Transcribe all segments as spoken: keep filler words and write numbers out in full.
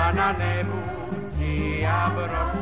pa na nebu sija broš.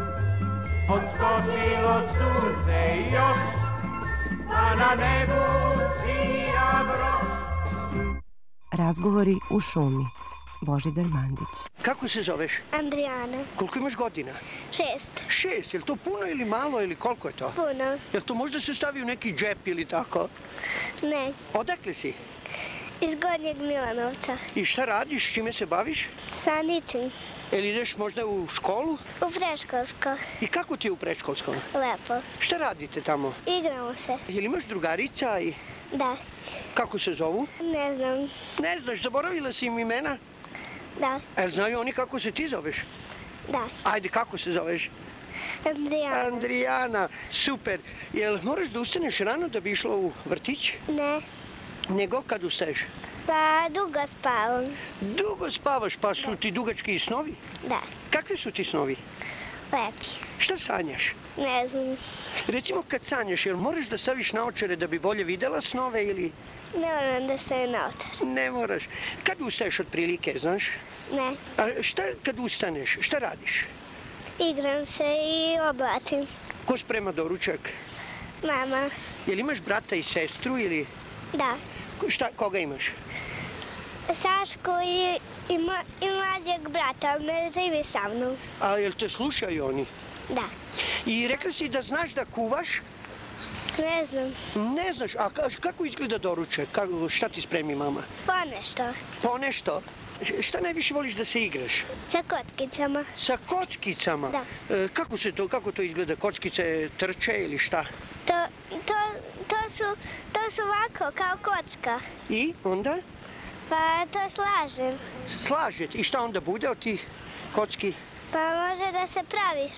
Odskočilo sunce još, pa na nebu sija broš. Razgovori u šumi. Božidar Mandić. Kako se zoveš? Andrijana. Koliko imaš godina? Šest. Šest, je li to puno ili malo ili koliko je to? Puno. Je li to možda se stavi u neki džep ili tako? Ne. Odakle si? Iz Gornjeg Milanovca. I šta radiš, čime se baviš? Sa ničim. Jel ideš možda u školu? U predškolsko. I kako ti je u predškolskom? Lepo. Šta radite tamo? Igramo se. Jel imaš drugarica i... Da. Kako se zovu? Ne znam. Ne znaš, zaboravila si im imena? Da. Jel znaju oni kako se ti zoveš? Da. Ajde, kako se zoveš? Andrijana. Andrijana, super. Jel moraš da ustaneš rano da bi išla u vrtić? Ne. Nego kad ustaješ? Pa dugo spavam. Dugo spavaš, pa su ti dugački snovi? Da. Kakvi su ti snovi? Lepi. Šta sanjaš? Ne znam. Recimo kad sanjaš, jel moraš da staviš naočare da bi bolje videla snove ili... Ne moram da se naočar. Ne moraš. Kad ustaješ otprilike, znaš? Ne. A šta kad ustaneš? Šta radiš? Igram se i oblačim. Ko sprema doručak? Mama. Jel imaš brata i sestru ili... Da. Šta, koga imaš? Sašku i, i, ma, i mlađeg brata, ali ne živi sa mnom. A jel te slušaju oni? Da. I rekla si da znaš da kuvaš? Ne znam. Ne znaš, a kako izgleda doručak? Kako, šta ti spremi mama? Ponešto. Ponešto? Šta najviše voliš da se igraš? Sa kockicama. Sa kockicama? Da. E, kako, se to, kako to izgleda? Kockice trče ili šta? To, to, to, su, to su ovako, kao kocka. I onda? Pa to slažem. Slažete. I šta onda bude od tih kocki? Pa može da se praviš.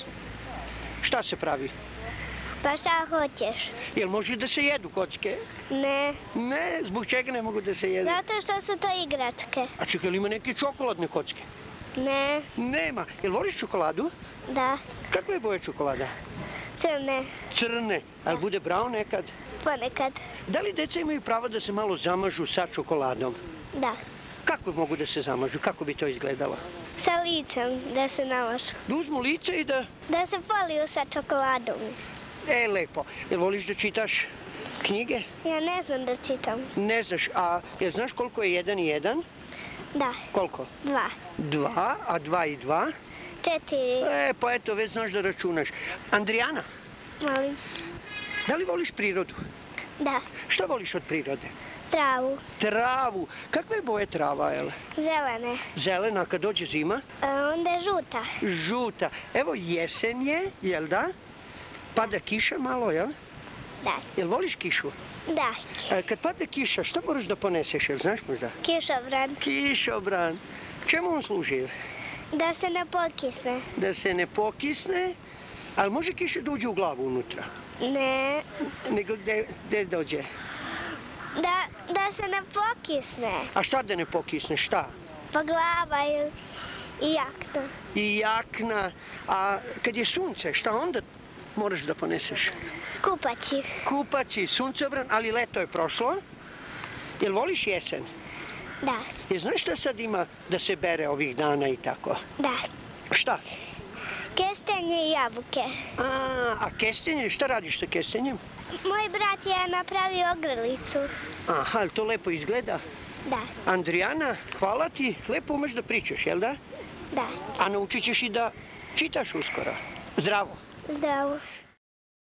Šta se pravi? Pa šta hoćeš? Jel može da se jedu kocke? Ne. Ne, zbog čega ne mogu da se jedu? Zato što su to igračke. A čekaj, jel ima neke čokoladne kocke? Ne. Nema. Jel voliš čokoladu? Da. Kakva je boja čokolada? Crne. Crne. Ali bude brown nekad? Ponekad. Da li deca imaju pravo da se malo zamažu sa čokoladom? Da. Kako mogu da se zamažu? Kako bi to izgledalo? Sa licem da se namažu. Da uzmu lice i da... Da se poliju sa čokoladom. E, lepo. Jel voliš da čitaš knjige? Ja ne znam da čitam. Ne znaš, a jel znaš koliko je jedan i jedan? Da. Koliko? Dva. Dva, a dva i dva? Četiri. E, pa eto, već znaš da računaš. Andrijana, Molim. da li voliš prirodu? Da. Šta voliš od prirode? Travu. Travu. Kakve je boje trava, jel? Zelene. Zelena, a kad dođe zima? A onda je žuta. Žuta. Evo, jesen je, jel da? Pada kiša malo, jel? Da. Jel voliš kišu? Da. A kad pada kiša, šta moraš da poneseš, jel znaš možda? Kišobran. Kišobran. Čemu on služi? Da se ne pokisne. Da se ne pokisne, ali može kiša da uđe u glavu unutra? Ne. Nego gde, gde dođe? Da, da se ne pokisne. A šta da ne pokisne, šta? Pa glava i, i jakna. I jakna. A kad je sunce, šta onda moraš da poneseš? Kupaći. Kupaći, suncobran, ali leto je prošlo. Jel voliš jesen? Da. Jel znaš šta sad ima da se bere ovih dana i tako? Da. Šta? Kestenje i jabuke. A, a kestenje, šta radiš sa kestenjem? Moj brat je napravio ogrlicu. Aha, ali to lepo izgleda? Da. Andrijana, hvala ti, lepo umeš da pričaš, jel da? Da. A naučit ćeš i da čitaš uskoro. Zdravo. Zdravo.